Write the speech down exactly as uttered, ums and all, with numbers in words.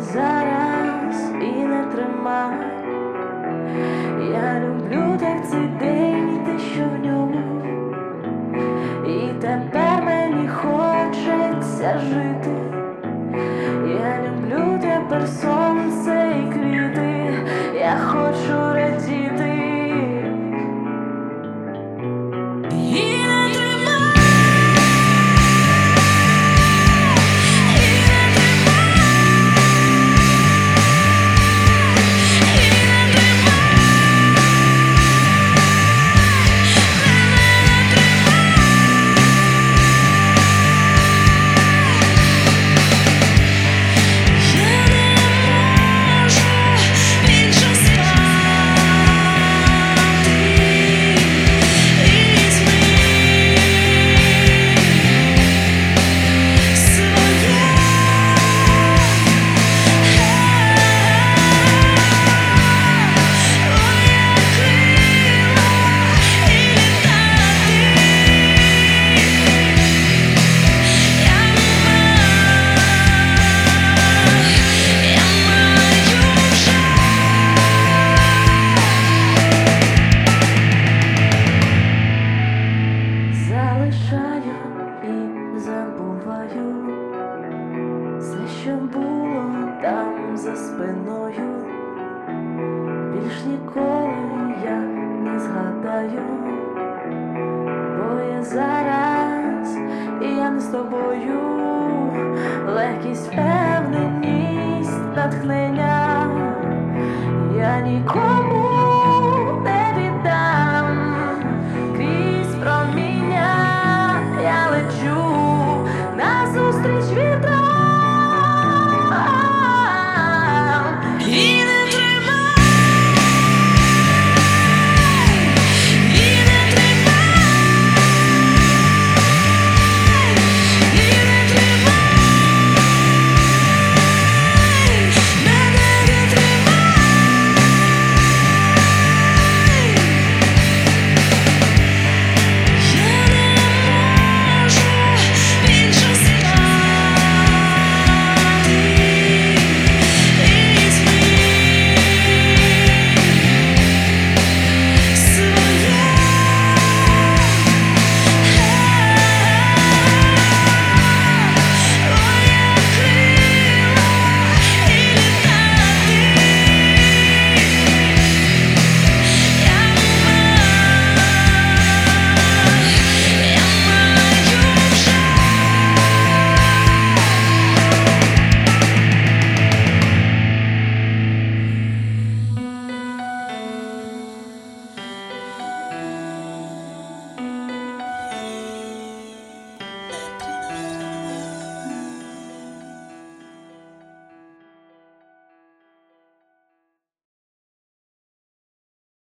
зараз і не тримай. Я люблю так цей день і те, що в ньому, і тепер мені хочеться жити. Я люблю тепер сонце і квіти, я хочу радіти. І забуваю все, що було там за спиною. Більш ніколи я не згадаю, бо я зараз і я не з тобою.